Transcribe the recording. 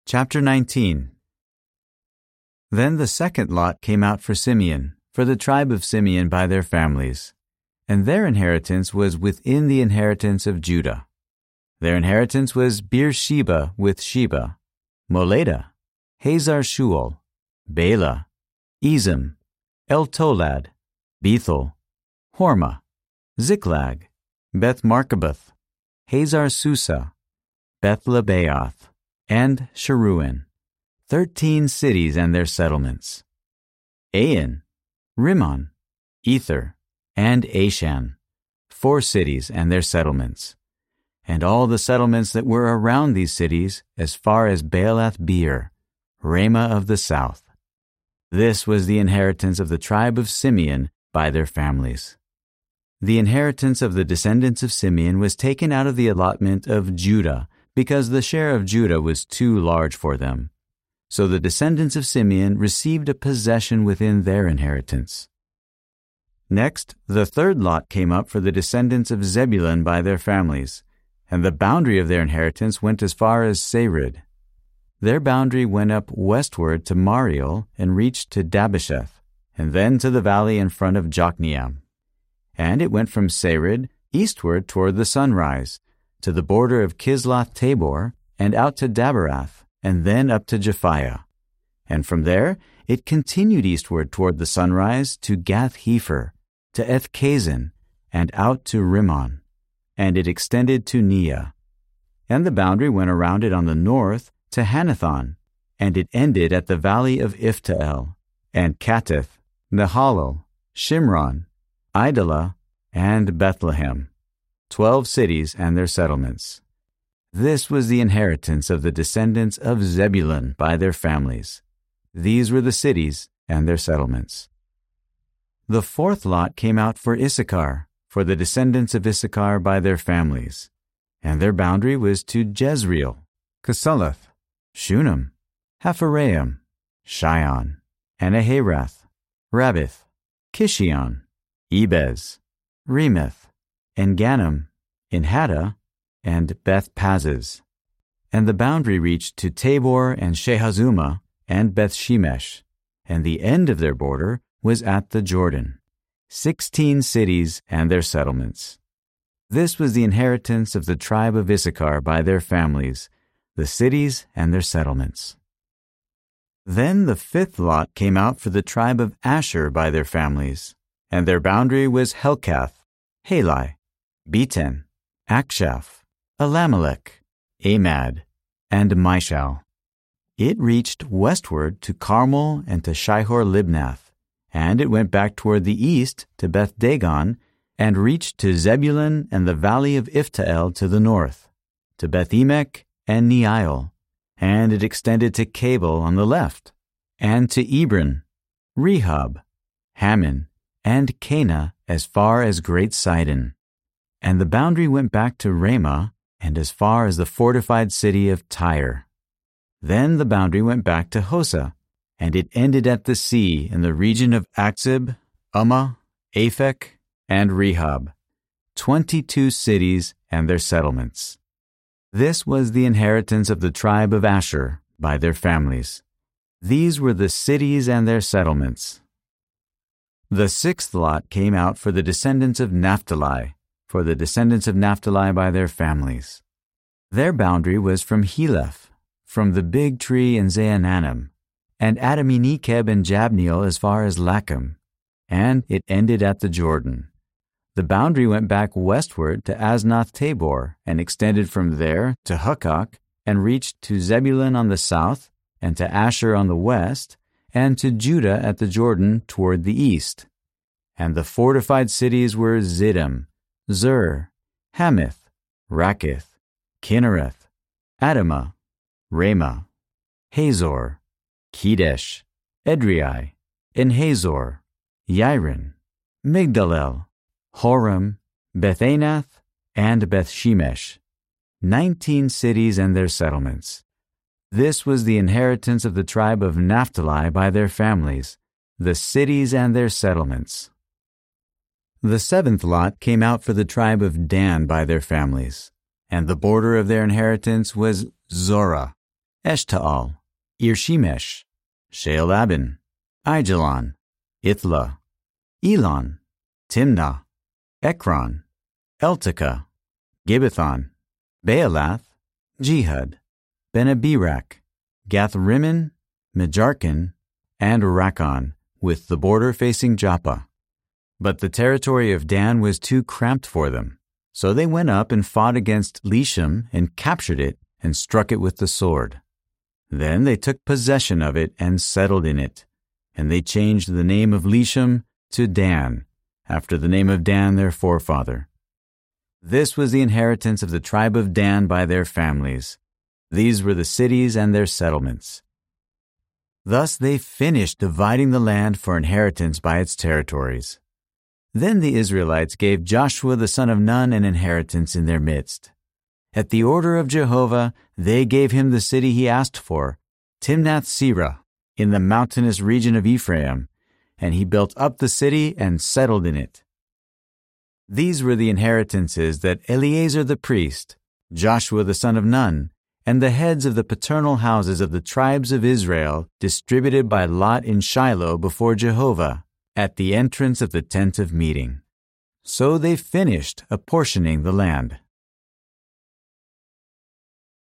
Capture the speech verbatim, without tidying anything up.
Chapter nineteen. Then the second lot came out for Simeon, for the tribe of Simeon by their families, and their inheritance was within the inheritance of Judah. Their inheritance was Beersheba with Sheba, Moleda, Hazar Shual, Bela, Ezem, Eltolad, Bethel, Hormah, Ziklag, Beth Markaboth, Hazar Susa, Beth Lebaoth, and Sharuin, thirteen cities and their settlements. Ain, Rimmon, Ether, and Ashan, four cities and their settlements, and all the settlements that were around these cities as far as Baalath Beer, Ramah of the south. This was the inheritance of the tribe of Simeon by their families. The inheritance of the descendants of Simeon was taken out of the allotment of Judah, because the share of Judah was too large for them. So the descendants of Simeon received a possession within their inheritance. Next, the third lot came up for the descendants of Zebulun by their families, and the boundary of their inheritance went as far as Sarid. Their boundary went up westward to Mariel and reached to Dabbesheth, and then to the valley in front of Jokneam. And it went from Sarid eastward toward the sunrise, to the border of Kisloth Tabor, and out to Daberath, and then up to Japhiah. And from there it continued eastward toward the sunrise to Gath-Hepher, to Ethkazin, and out to Rimmon, and it extended to Neah. And the boundary went around it on the north to Hanathon, and it ended at the valley of Iftael, and Kattith, Nehalal, Shimron, Idalah, and Bethlehem, twelve cities and their settlements. This was the inheritance of the descendants of Zebulun by their families. These were the cities and their settlements. The fourth lot came out for Issachar, for the descendants of Issachar by their families, and their boundary was to Jezreel, Casuluth, Shunem, Hapharaim, Shion, Anaharath, Rabbith, Kishion, Ebez, Remeth, En-Gannim, Enhatta, and Beth-Pazzez. And the boundary reached to Tabor and Shehazumah and Beth-Shemesh, and the end of their border was at the Jordan, sixteen cities and their settlements. This was the inheritance of the tribe of Issachar by their families, the cities and their settlements. Then the fifth lot came out for the tribe of Asher by their families, and their boundary was Helkath, Halai, Beten, Akshaph, Elimelech, Amad, and Mishal. It reached westward to Carmel and to Shihor-Libnath, and it went back toward the east to Beth-Dagon, and reached to Zebulun and the valley of Iftael to the north, to Beth-Emek and Neiel, and it extended to Cabel on the left, and to Ebron, Rehob, Hammon, and Cana as far as Great Sidon. And the boundary went back to Ramah and as far as the fortified city of Tyre. Then the boundary went back to Hosah, and it ended at the sea in the region of Akzib, Ummah, Aphek, and Rehob, twenty-two cities and their settlements. This was the inheritance of the tribe of Asher by their families. These were the cities and their settlements. The sixth lot came out for the descendants of Naphtali, for the descendants of Naphtali by their families. Their boundary was from Heleph, from the big tree in Zaanannim, and Adami-Nekeb and Jabneel as far as Lachim, and it ended at the Jordan. The boundary went back westward to Aznoth Tabor, and extended from there to Hukkok, and reached to Zebulun on the south, and to Asher on the west, and to Judah at the Jordan toward the east. And the fortified cities were Ziddim, Zur, Hamith, Rakith, Kinnereth, Adamah, Ramah, Hazor, Kedesh, Edrei, En-Hazor, Yiron, Migdalel, Horem, Beth-Anath, and Beth-Shemesh, nineteen cities and their settlements. This was the inheritance of the tribe of Naphtali by their families, the cities and their settlements. The seventh lot came out for the tribe of Dan by their families, and the border of their inheritance was Zorah, Eshtaol, Irshemesh, Shaalabin, Aijalon, Ithla, Elon, Timnah, Ekron, Eltekah, Gibbethon, Baalath, Jehud, Benabirak, Gath-rimmon, Mejarkon, and Rakkon, with the border facing Joppa. But the territory of Dan was too cramped for them, so they went up and fought against Leshem and captured it and struck it with the sword. Then they took possession of it and settled in it, and they changed the name of Leshem to Dan, after the name of Dan their forefather. This was the inheritance of the tribe of Dan by their families. These were the cities and their settlements. Thus they finished dividing the land for inheritance by its territories. Then the Israelites gave Joshua the son of Nun an inheritance in their midst. At the order of Jehovah, they gave him the city he asked for, Timnath-Serah, in the mountainous region of Ephraim, and he built up the city and settled in it. These were the inheritances that Eleazar the priest, Joshua the son of Nun, and the heads of the paternal houses of the tribes of Israel distributed by lot in Shiloh before Jehovah, at the entrance of the tent of meeting. So they finished apportioning the land.